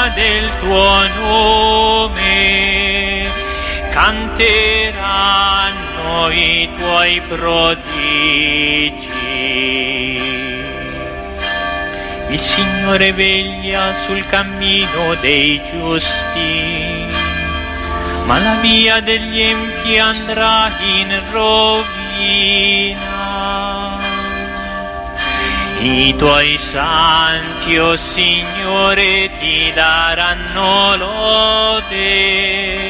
del tuo nome, canteranno i tuoi prodigi. Il Signore veglia sul cammino dei giusti, ma la via degli empi andrà in rovina. I tuoi santi, o Signore, ti daranno lode,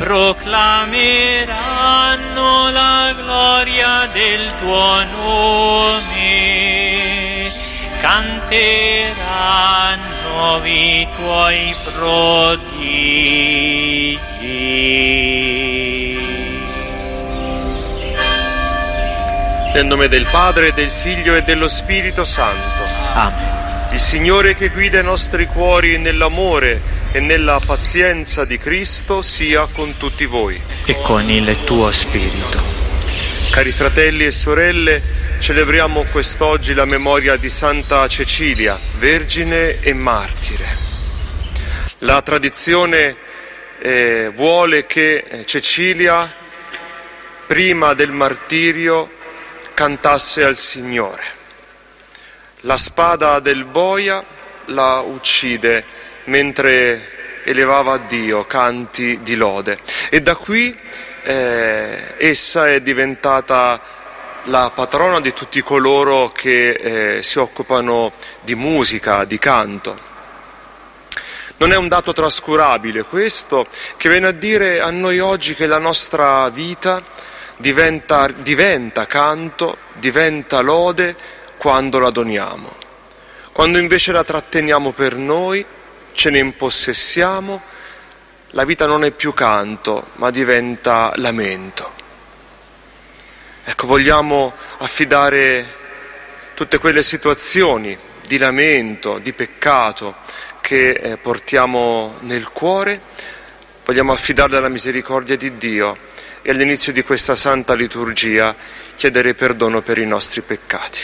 proclameranno la gloria del tuo nome, canteranno i tuoi prodigi. Nel nome del Padre, del Figlio e dello Spirito Santo. Amen. Il Signore che guida i nostri cuori nell'amore e nella pazienza di Cristo sia con tutti voi. E con il tuo spirito. Cari fratelli e sorelle, celebriamo quest'oggi la memoria di Santa Cecilia, Vergine e Martire. La tradizione vuole che Cecilia, prima del martirio, cantasse al Signore. La spada del boia la uccide mentre elevava a Dio canti di lode, e da qui essa è diventata la patrona di tutti coloro che si occupano di musica, di canto. Non è un dato trascurabile questo, che viene a dire a noi oggi che la nostra vita diventa canto, diventa lode quando la doniamo. Quando invece la tratteniamo per noi, ce ne impossessiamo, la vita non è più canto, ma diventa lamento. Ecco, vogliamo affidare tutte quelle situazioni di lamento, di peccato che portiamo nel cuore, vogliamo affidarle alla misericordia di Dio e all'inizio di questa santa liturgia chiedere perdono per i nostri peccati.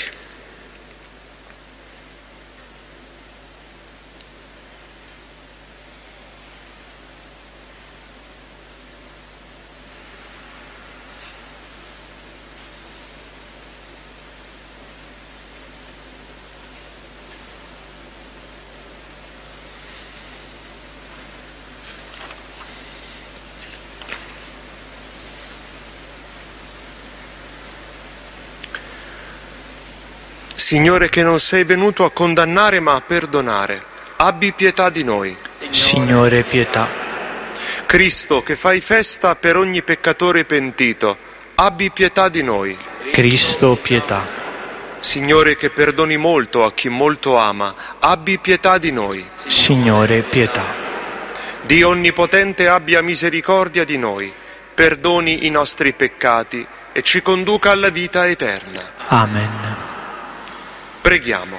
Signore, che non sei venuto a condannare ma a perdonare, abbi pietà di noi. Signore, pietà. Cristo, che fai festa per ogni peccatore pentito, abbi pietà di noi. Cristo, pietà. Signore, che perdoni molto a chi molto ama, abbi pietà di noi. Signore, pietà. Dio Onnipotente abbia misericordia di noi, perdoni i nostri peccati e ci conduca alla vita eterna. Amen. Preghiamo.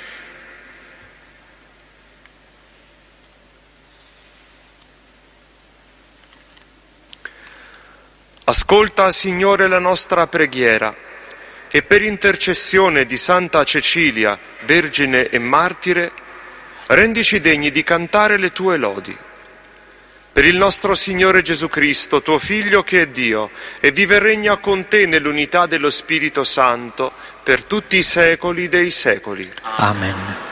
Ascolta, Signore, la nostra preghiera e per intercessione di Santa Cecilia, Vergine e Martire, rendici degni di cantare le tue lodi. Per il nostro Signore Gesù Cristo, tuo Figlio che è Dio e vive e regna con te nell'unità dello Spirito Santo per tutti i secoli dei secoli. Amen.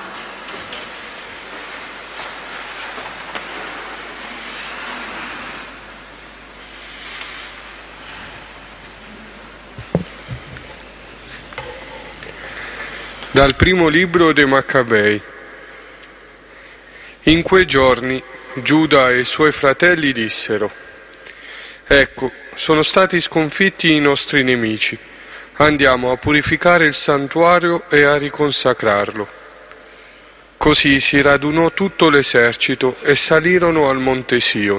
Dal primo libro dei Maccabei. In quei giorni Giuda e i suoi fratelli dissero: ecco, sono stati sconfitti i nostri nemici, andiamo a purificare il santuario e a riconsacrarlo. Così si radunò tutto l'esercito e salirono al monte Sion.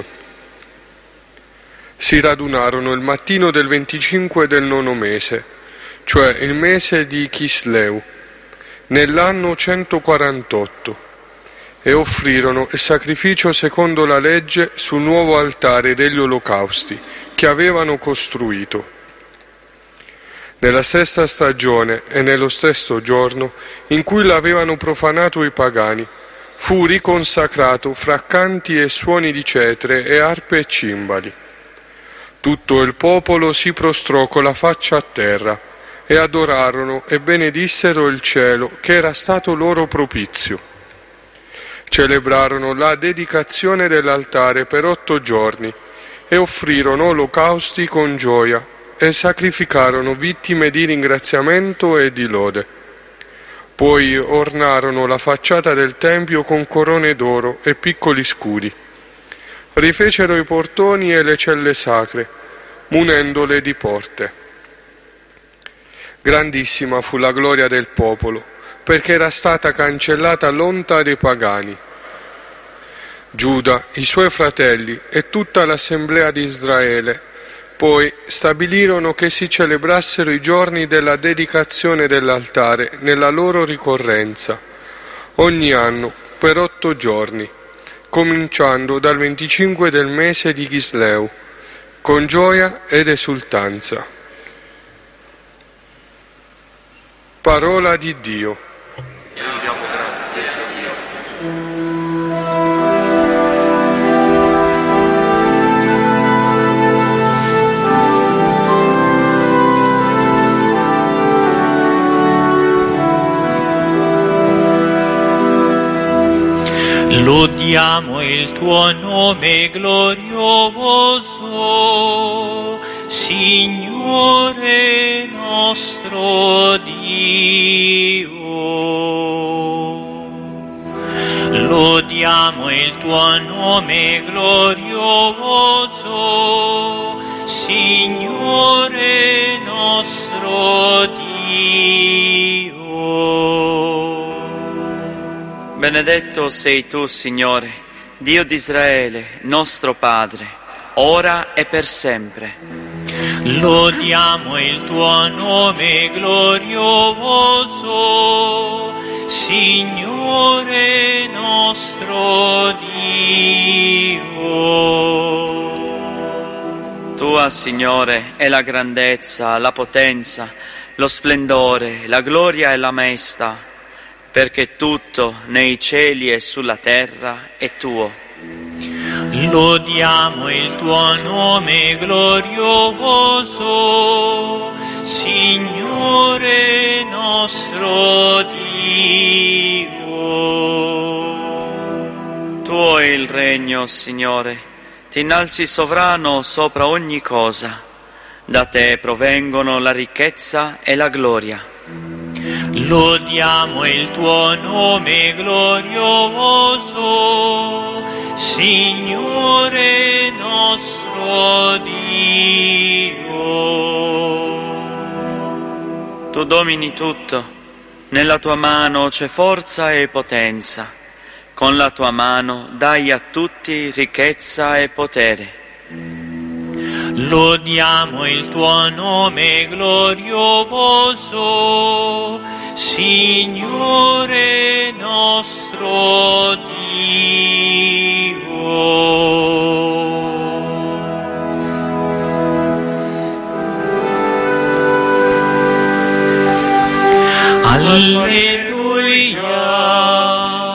Si radunarono il mattino del 25 del 9° mese, cioè il mese di Chisleu, nell'anno 148, e offrirono il sacrificio secondo la legge sul nuovo altare degli olocausti che avevano costruito. Nella stessa stagione e nello stesso giorno in cui l'avevano profanato i pagani, fu riconsacrato fra canti e suoni di cetre e arpe e cimbali. Tutto il popolo si prostrò con la faccia a terra e adorarono e benedissero il cielo che era stato loro propizio. Celebrarono la dedicazione dell'altare per 8 giorni e offrirono olocausti con gioia e sacrificarono vittime di ringraziamento e di lode. Poi ornarono la facciata del tempio con corone d'oro e piccoli scudi. Rifecero i portoni e le celle sacre, munendole di porte. Grandissima fu la gloria del popolo, perché era stata cancellata l'onta dei pagani. Giuda, i suoi fratelli e tutta l'assemblea di Israele poi stabilirono che si celebrassero i giorni della dedicazione dell'altare nella loro ricorrenza, ogni anno per 8 giorni, cominciando dal 25 del mese di Chisleu, con gioia ed esultanza. Parola di Dio. Rendiamo grazie a Dio. Lodiamo il tuo nome glorioso, Signore nostro Dio. Lodiamo il tuo nome glorioso, Signore nostro Dio. Benedetto sei tu, Signore, Dio di Israele, nostro Padre, ora e per sempre. Lodiamo il tuo nome glorioso, Signore nostro Dio. Tua, Signore, è la grandezza, la potenza, lo splendore, la gloria e la maestà, perché tutto nei cieli e sulla terra è tuo. Lodiamo il tuo nome glorioso, Signore nostro Dio. Tuo è il regno, Signore, ti innalzi sovrano sopra ogni cosa, da te provengono la ricchezza e la gloria. Lodiamo il tuo nome glorioso, Signore nostro Dio. Tu domini tutto, nella tua mano c'è forza e potenza, con la tua mano dai a tutti ricchezza e potere. Lodiamo il tuo nome glorioso, Signore nostro Dio. Alleluia.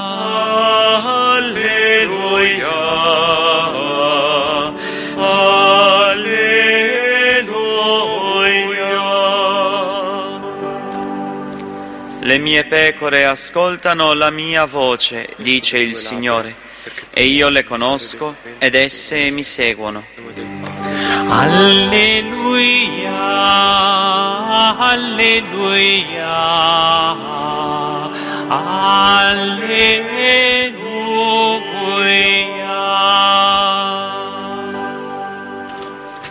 Le mie pecore ascoltano la mia voce, dice il Signore, e io le conosco ed esse mi seguono. Alleluia, alleluia, alleluia.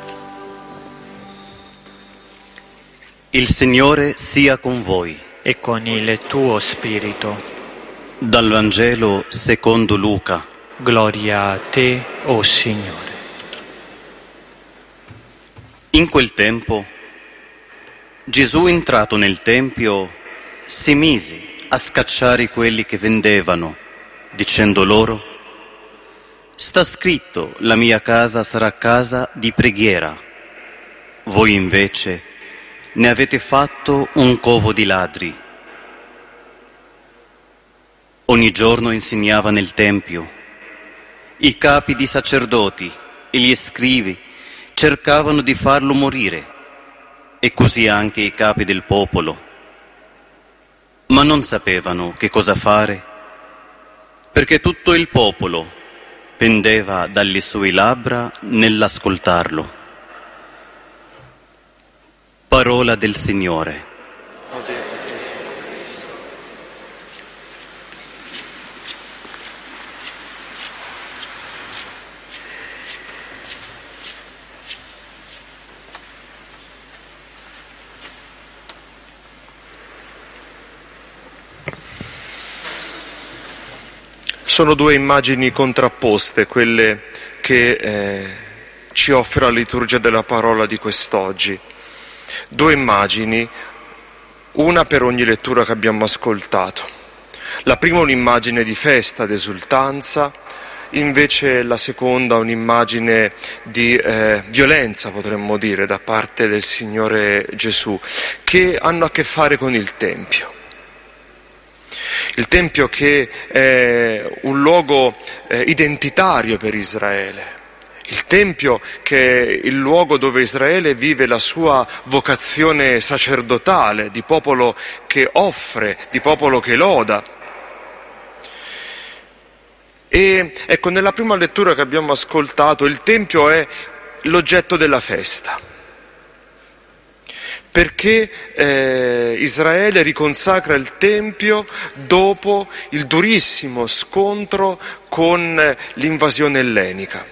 Il Signore sia con voi. E con il tuo spirito. Dal Vangelo secondo Luca. Gloria a te, o Signore. In quel tempo, Gesù, entrato nel Tempio, si mise a scacciare quelli che vendevano, dicendo loro: «Sta scritto, la mia casa sarà casa di preghiera. Voi invece ne avete fatto un covo di ladri». Ogni giorno insegnava nel Tempio. I capi di sacerdoti e gli scribi cercavano di farlo morire, e così anche i capi del popolo. Ma non sapevano che cosa fare, perché tutto il popolo pendeva dalle sue labbra nell'ascoltarlo. Parola del Signore. Sono due immagini contrapposte, quelle che ci offre la liturgia della parola di quest'oggi. Due immagini, una per ogni lettura che abbiamo ascoltato. La prima è un'immagine di festa, di esultanza, invece la seconda un'immagine di violenza, potremmo dire, da parte del Signore Gesù, che hanno a che fare con il Tempio. Il Tempio che è un luogo identitario per Israele, il Tempio che è il luogo dove Israele vive la sua vocazione sacerdotale, di popolo che offre, di popolo che loda. E ecco, nella prima lettura che abbiamo ascoltato, il Tempio è l'oggetto della festa. Perché Israele riconsacra il Tempio dopo il durissimo scontro con l'invasione ellenica.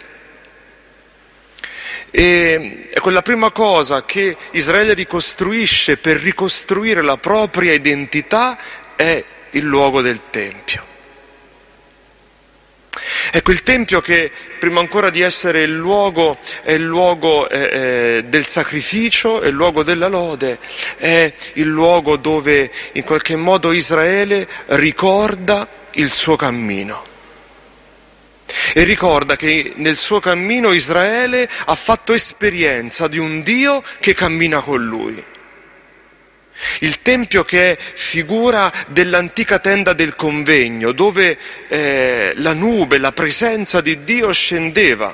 E ecco, la prima cosa che Israele ricostruisce per ricostruire la propria identità è il luogo del Tempio. Ecco, il Tempio che prima ancora di essere il luogo del sacrificio, è il luogo della lode, è il luogo dove in qualche modo Israele ricorda il suo cammino. E ricorda che nel suo cammino Israele ha fatto esperienza di un Dio che cammina con lui. Il Tempio che è figura dell'antica tenda del convegno, dove la nube, la presenza di Dio scendeva,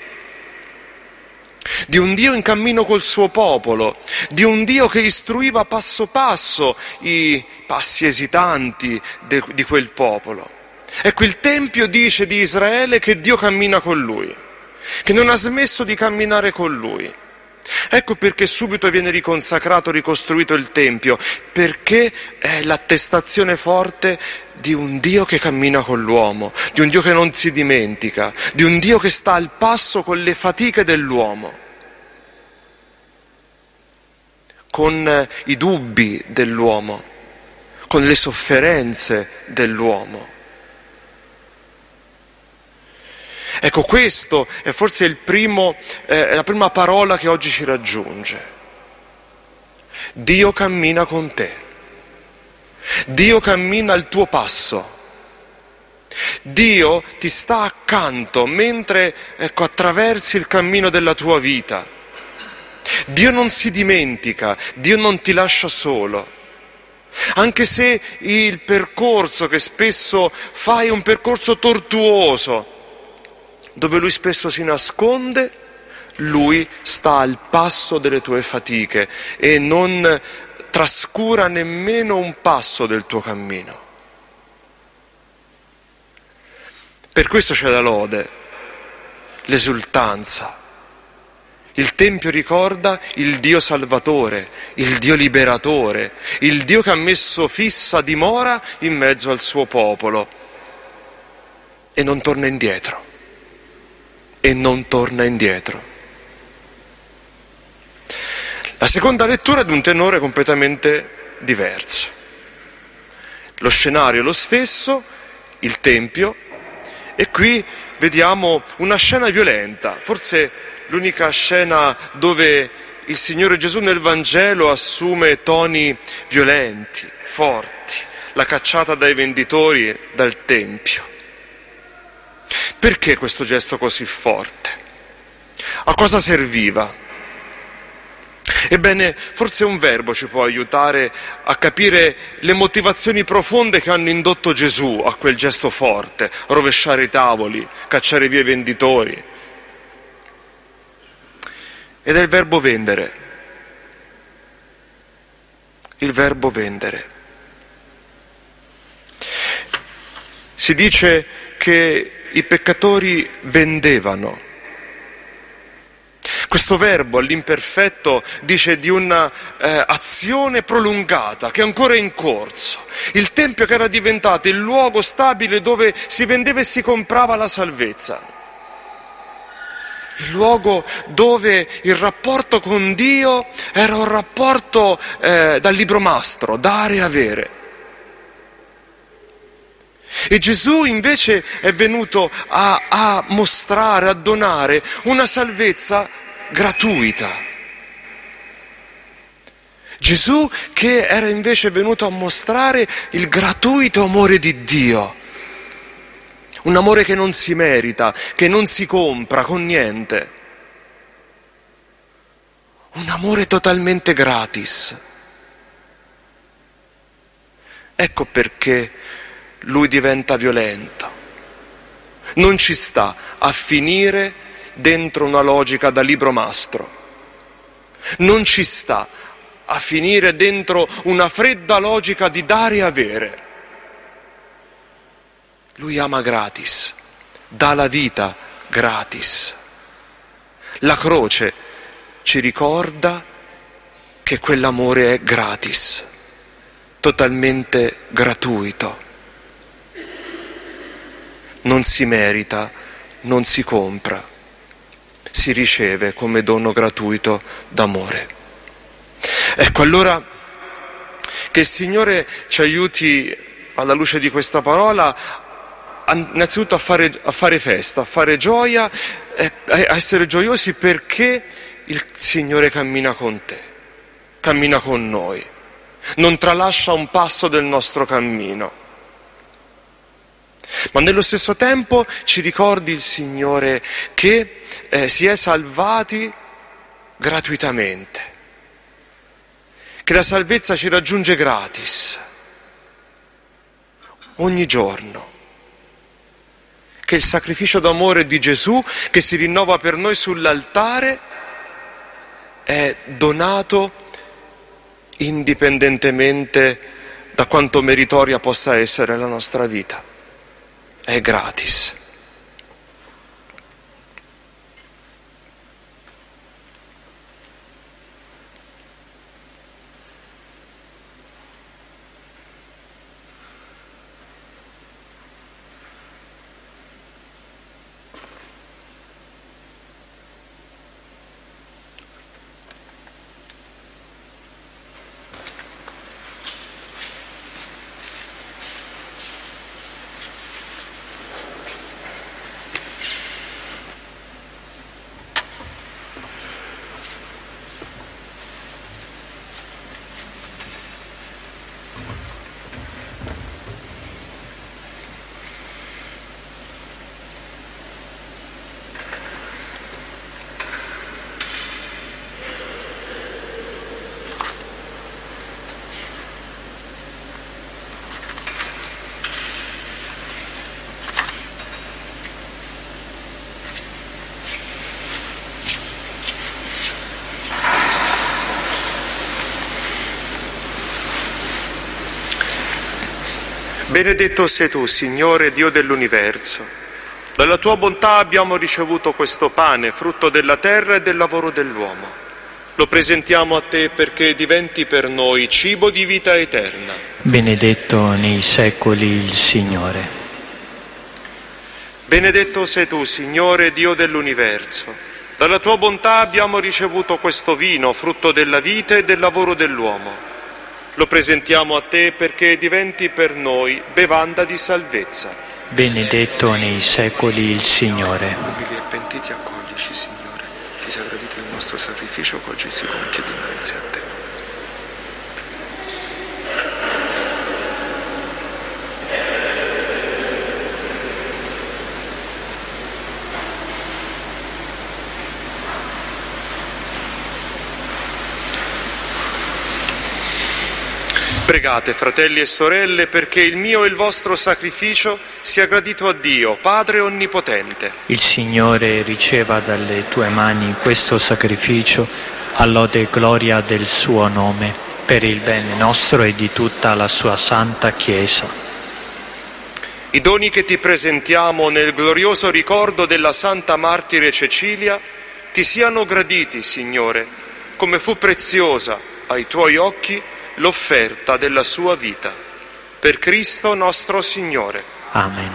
di un Dio in cammino col suo popolo, di un Dio che istruiva passo passo i passi esitanti di quel popolo. Ecco, il Tempio dice di Israele che Dio cammina con lui, che non ha smesso di camminare con lui. Ecco perché subito viene riconsacrato, ricostruito il Tempio, perché è l'attestazione forte di un Dio che cammina con l'uomo, di un Dio che non si dimentica, di un Dio che sta al passo con le fatiche dell'uomo, con i dubbi dell'uomo, con le sofferenze dell'uomo. Ecco, questo è forse la prima parola che oggi ci raggiunge. Dio cammina con te. Dio cammina al tuo passo. Dio ti sta accanto mentre, attraversi il cammino della tua vita. Dio non si dimentica, Dio non ti lascia solo. Anche se il percorso che spesso fai è un percorso tortuoso, dove Lui spesso si nasconde, Lui sta al passo delle tue fatiche e non trascura nemmeno un passo del tuo cammino. Per questo c'è la lode, l'esultanza. Il Tempio ricorda il Dio Salvatore, il Dio Liberatore, il Dio che ha messo fissa dimora in mezzo al suo popolo e non torna indietro. E non torna indietro. La seconda lettura è di un tenore completamente diverso. Lo scenario è lo stesso, il Tempio, e qui vediamo una scena violenta, forse l'unica scena dove il Signore Gesù nel Vangelo assume toni violenti, forti, la cacciata dai venditori dal Tempio. Perché questo gesto così forte? A cosa serviva? Ebbene, forse un verbo ci può aiutare a capire le motivazioni profonde che hanno indotto Gesù a quel gesto forte, rovesciare i tavoli, cacciare via i venditori. Ed è il verbo vendere. Il verbo vendere. Si dice che i peccatori vendevano. Questo verbo all'imperfetto dice di una azione prolungata che è ancora in corso. Il Tempio che era diventato il luogo stabile dove si vendeva e si comprava la salvezza. Il luogo dove il rapporto con Dio era un rapporto da libromastro, dare e avere. E Gesù invece è venuto a mostrare, a donare una salvezza gratuita. Gesù che era invece venuto a mostrare il gratuito amore di Dio, un amore che non si merita, che non si compra con niente, un amore totalmente gratis. Ecco perché lui diventa violento. Non ci sta a finire dentro una logica da libromastro. Non ci sta a finire dentro una fredda logica di dare e avere. Lui ama gratis, dà la vita gratis. La croce ci ricorda che quell'amore è gratis, totalmente gratuito. Non si merita, non si compra. Si riceve come dono gratuito d'amore. Ecco allora che il Signore ci aiuti alla luce di questa parola innanzitutto a fare festa, a fare gioia, a essere gioiosi perché il Signore cammina con te, cammina con noi, non tralascia un passo del nostro cammino. Ma nello stesso tempo ci ricordi il Signore che si è salvati gratuitamente, che la salvezza ci raggiunge gratis, ogni giorno, che il sacrificio d'amore di Gesù che si rinnova per noi sull'altare è donato indipendentemente da quanto meritoria possa essere la nostra vita. È gratis. Benedetto sei tu, Signore, Dio dell'universo. Dalla tua bontà abbiamo ricevuto questo pane, frutto della terra e del lavoro dell'uomo. Lo presentiamo a te perché diventi per noi cibo di vita eterna. Benedetto nei secoli il Signore. Benedetto sei tu, Signore, Dio dell'universo. Dalla tua bontà abbiamo ricevuto questo vino, frutto della vita e del lavoro dell'uomo. Lo presentiamo a te perché diventi per noi bevanda di salvezza. Benedetto nei secoli il Signore. Umili e pentiti accoglici, Signore. Ti sia gradito il nostro sacrificio che oggi si compie dinanzi a te. Pregate, fratelli e sorelle, perché il mio e il vostro sacrificio sia gradito a Dio, Padre Onnipotente. Il Signore riceva dalle tue mani questo sacrificio, a lode e gloria del suo nome, per il bene nostro e di tutta la sua santa Chiesa. I doni che ti presentiamo nel glorioso ricordo della Santa Martire Cecilia ti siano graditi, Signore, come fu preziosa ai tuoi occhi l'offerta della sua vita. Per Cristo nostro Signore. Amen.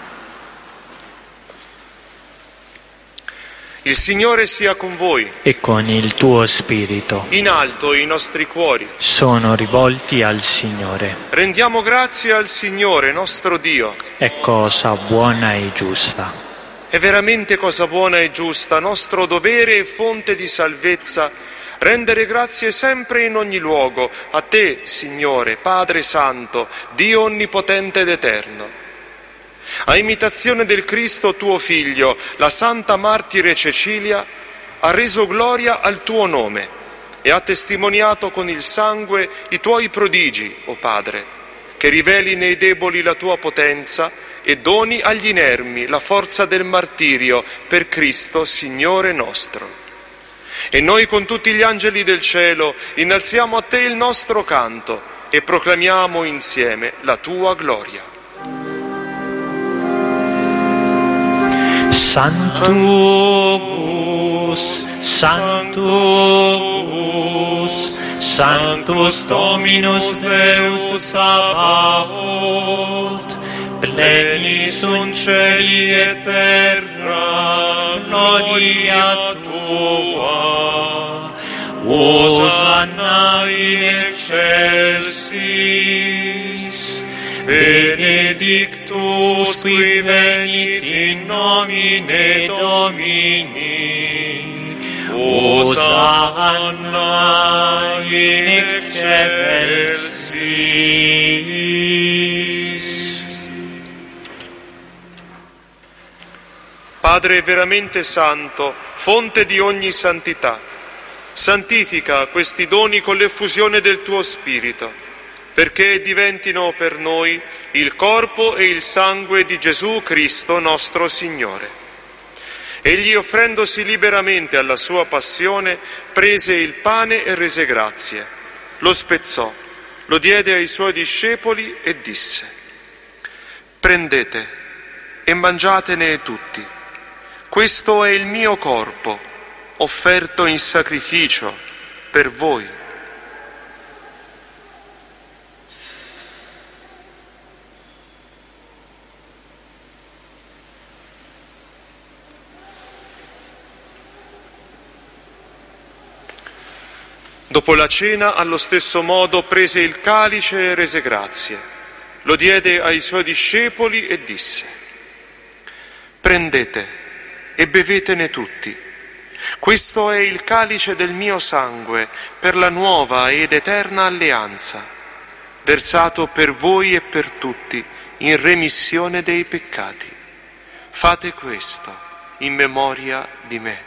Il Signore sia con voi. E con il tuo spirito. In alto i nostri cuori Sono rivolti al Signore. rendiamo grazie al Signore nostro Dio. È cosa buona e giusta. È veramente cosa buona e giusta, nostro dovere e fonte di salvezza, rendere grazie sempre in ogni luogo a te, Signore, Padre Santo, Dio Onnipotente ed Eterno. A imitazione del Cristo tuo Figlio, la Santa Martire Cecilia ha reso gloria al tuo nome e ha testimoniato con il sangue i tuoi prodigi, o Padre, che riveli nei deboli la tua potenza e doni agli inermi la forza del martirio per Cristo, Signore nostro. E noi con tutti gli angeli del cielo innalziamo a te il nostro canto e proclamiamo insieme la tua gloria. Sanctus, Sanctus, Sanctus Dominus Deus Sabaoth, pleni sunt cieli et terra, gloria tua. Hosanna in excelsis, benedictus qui venit in nomine Domini, Hosanna in excelsis. Padre veramente santo, fonte di ogni santità, santifica questi doni con l'effusione del tuo Spirito, perché diventino per noi il corpo e il sangue di Gesù Cristo nostro Signore. Egli, offrendosi liberamente alla sua passione, prese il pane e rese grazie, lo spezzò, lo diede ai suoi discepoli e disse: prendete e mangiatene tutti, questo è il mio corpo, offerto in sacrificio per voi. Dopo la cena, allo stesso modo, prese il calice e rese grazie, lo diede ai suoi discepoli e disse: prendete e bevetene tutti. Questo è il calice del mio sangue per la nuova ed eterna alleanza, versato per voi e per tutti in remissione dei peccati. Fate questo in memoria di me.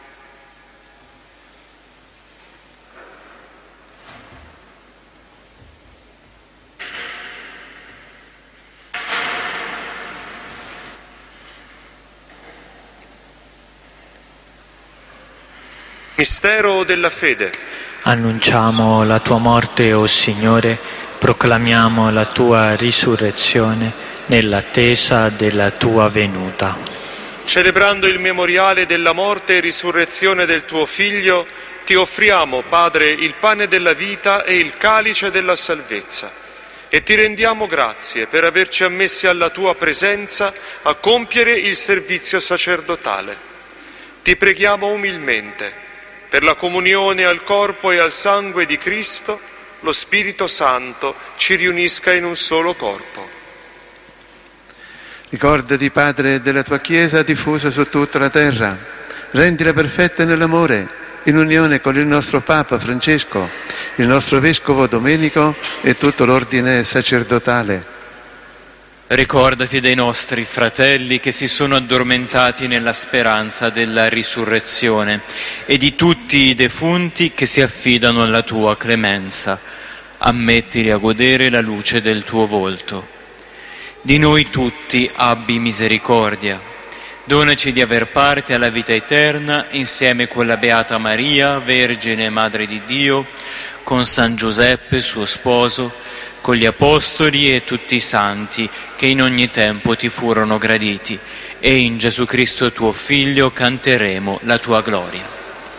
Mistero della fede. Annunciamo la tua morte, o Signore, proclamiamo la tua risurrezione nell'attesa della tua venuta. Celebrando il memoriale della morte e risurrezione del tuo Figlio, ti offriamo, Padre, il pane della vita e il calice della salvezza, e ti rendiamo grazie per averci ammessi alla tua presenza a compiere il servizio sacerdotale. Ti preghiamo umilmente, per la comunione al corpo e al sangue di Cristo, lo Spirito Santo ci riunisca in un solo corpo. Ricordati, Padre, della tua Chiesa diffusa su tutta la terra. Rendila perfetta nell'amore, in unione con il nostro Papa Francesco, il nostro Vescovo Domenico e tutto l'ordine sacerdotale. Ricordati dei nostri fratelli che si sono addormentati nella speranza della risurrezione e di tutti i defunti che si affidano alla tua clemenza. ammettili a godere la luce del tuo volto. Di noi tutti abbi misericordia. Donaci di aver parte alla vita eterna insieme con la Beata Maria, Vergine Madre di Dio, con San Giuseppe, suo sposo, con gli Apostoli e tutti i santi che in ogni tempo ti furono graditi, e in Gesù Cristo tuo Figlio canteremo la tua gloria.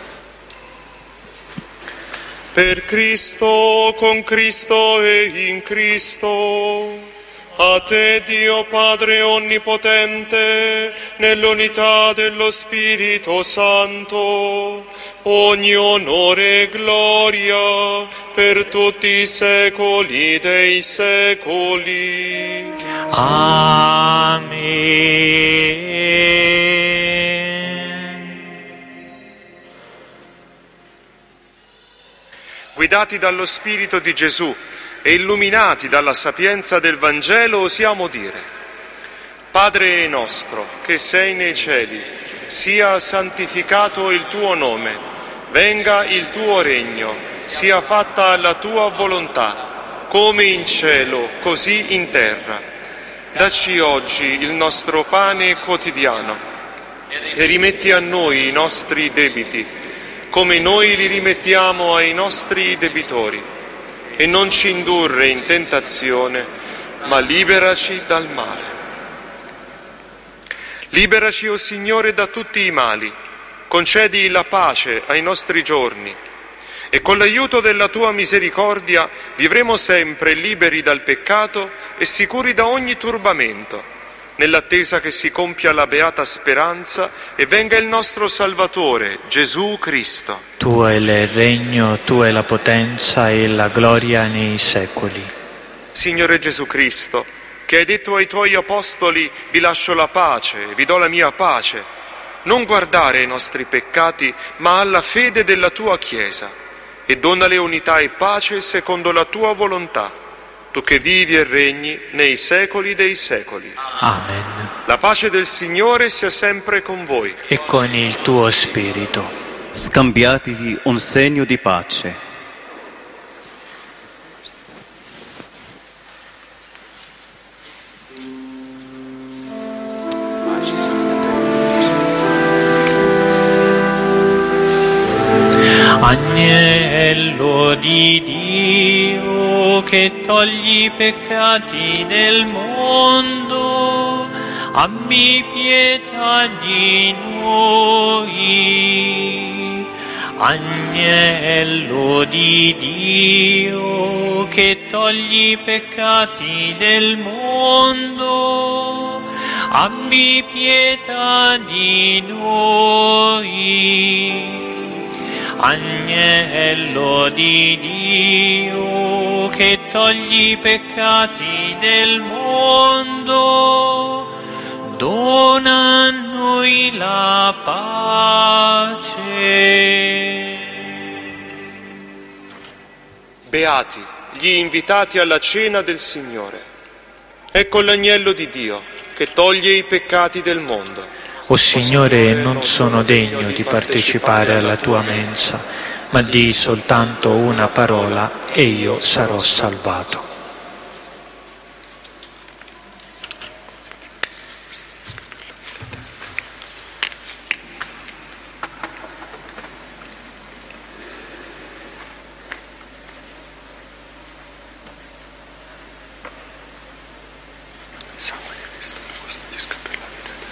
Per Cristo, con Cristo e in Cristo, a te Dio Padre Onnipotente, nell'unità dello Spirito Santo, ogni onore e gloria per tutti i secoli dei secoli. Amen. Guidati dallo Spirito di Gesù e illuminati dalla sapienza del Vangelo, osiamo dire: Padre nostro, che sei nei cieli, sia santificato il tuo nome, venga il tuo regno, sia fatta la tua volontà, come in cielo, così in terra. Dacci oggi il nostro pane quotidiano e rimetti a noi i nostri debiti, come noi li rimettiamo ai nostri debitori, e non ci indurre in tentazione, ma liberaci dal male. Liberaci, o Signore, da tutti i mali, concedi la pace ai nostri giorni, e con l'aiuto della tua misericordia vivremo sempre liberi dal peccato e sicuri da ogni turbamento, nell'attesa che si compia la beata speranza e venga il nostro Salvatore, Gesù Cristo. Tuo è il regno, tua è la potenza e la gloria nei secoli. Signore Gesù Cristo, che hai detto ai tuoi apostoli: vi lascio la pace, vi do la mia pace, non guardare ai nostri peccati, ma alla fede della tua Chiesa, e donale unità e pace secondo la tua volontà, tu che vivi e regni nei secoli dei secoli. Amen. La pace del Signore sia sempre con voi. E con il tuo spirito. Scambiatevi un segno di pace. Agnello di Dio, che togli i peccati del mondo, abbi pietà di noi. Agnello di Dio, che togli i peccati del mondo, abbi pietà di noi. Agnello di Dio, che togli i peccati del mondo, dona a noi la pace. Beati gli invitati alla cena del Signore. Ecco l'agnello di Dio, che toglie i peccati del mondo. O Signore, non sono degno di partecipare alla tua mensa, ma di soltanto una parola e io sarò salvato. Sangue di Cristo, custodisca per la vita eterna.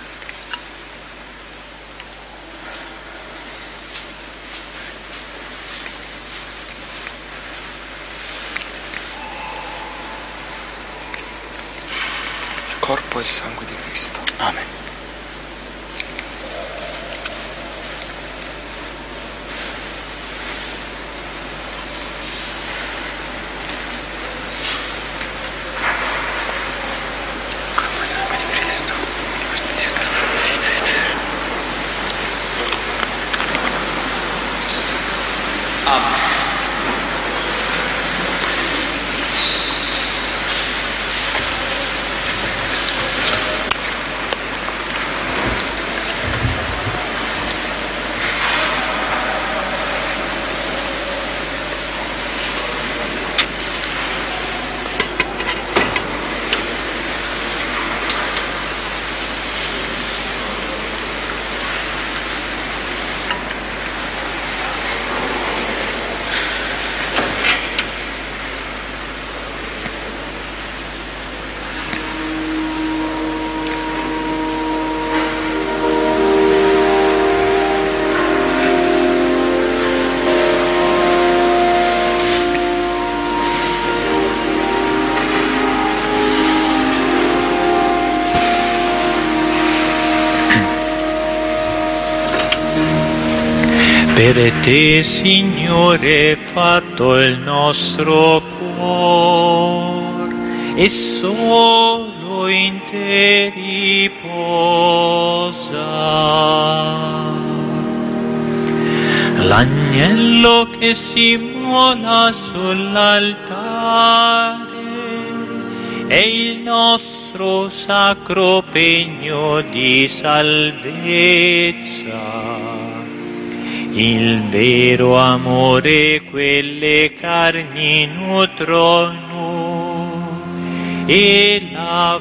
Il corpo e il sangue di Cristo. Amen. Per te, Signore, fatto il nostro cuore, e solo in te riposa. L'agnello che si mola sull'altare è il nostro sacro pegno di salvezza. Il vero amore quelle carni nutrono e la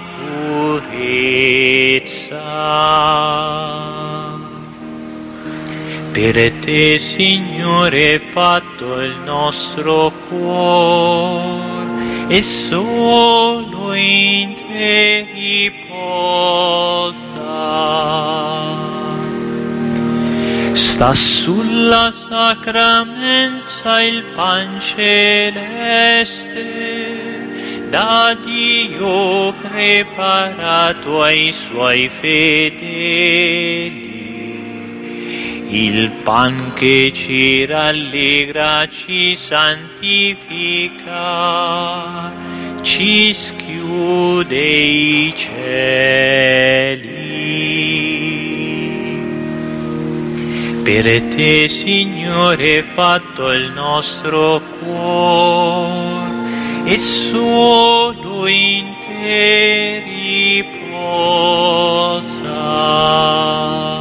purezza. Per te, Signore, fatto il nostro cuore, e solo in te riposa. Sta sulla sacramenza il pan celeste, da Dio preparato ai suoi fedeli. Il pan che ci rallegra, ci santifica, ci schiude i cieli. Per te, Signore, fatto il nostro cuore, e solo in te riposa.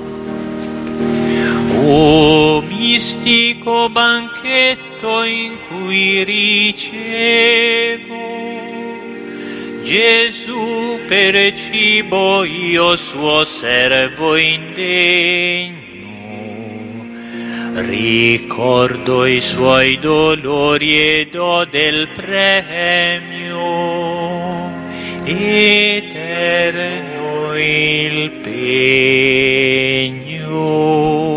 O mistico banchetto in cui ricevo Gesù per cibo io suo servo indegno, ricordo i suoi dolori e do del premio eterno il pegno.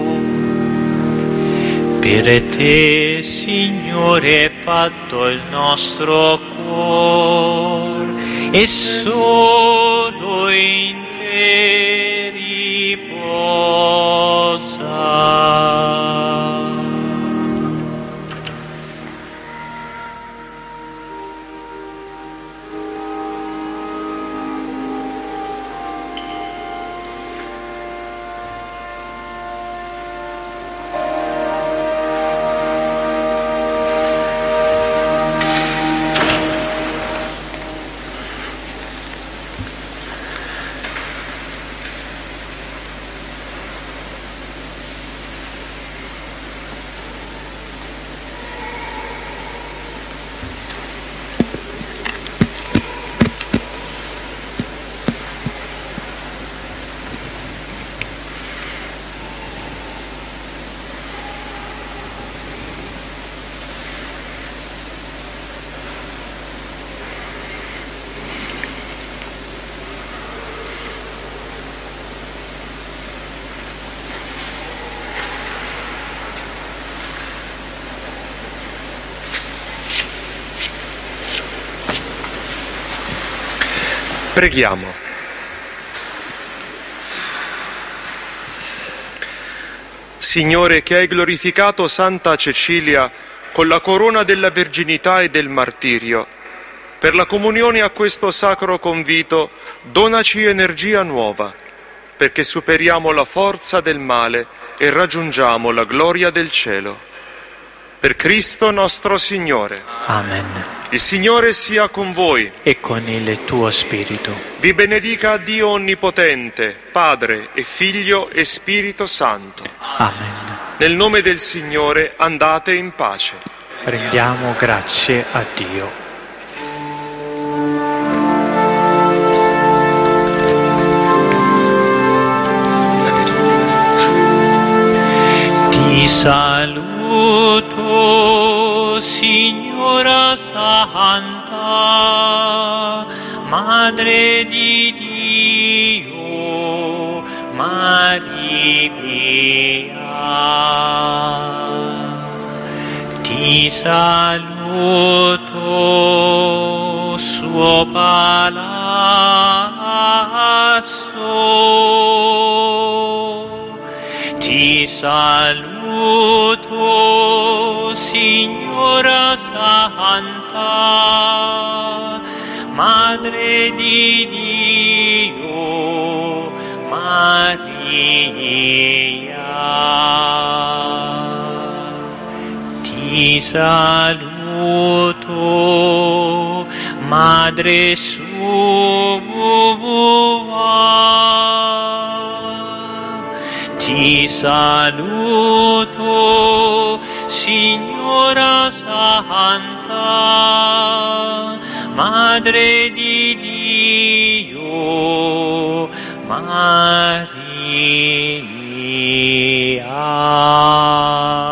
Per te, Signore, è fatto il nostro cuore, e solo in te riposa. Preghiamo. Signore, che hai glorificato Santa Cecilia con la corona della verginità e del martirio, per la comunione a questo sacro convito donaci energia nuova, perché superiamo la forza del male e raggiungiamo la gloria del cielo. Per Cristo nostro Signore. Amen. Il Signore sia con voi. E con il tuo spirito. Vi benedica Dio Onnipotente, Padre e Figlio e Spirito Santo. Amen. Nel nome del Signore andate in pace. Rendiamo grazie a Dio. Ti saluto, Signora Santa, Madre di Dio, Maria. Ti saluto, suo palazzo, ti saluto, Signora Santa, Madre di Dio, Maria. Ti saluto, Madre sua, ti saluto, Signora Santa, Madre di Dio, Maria.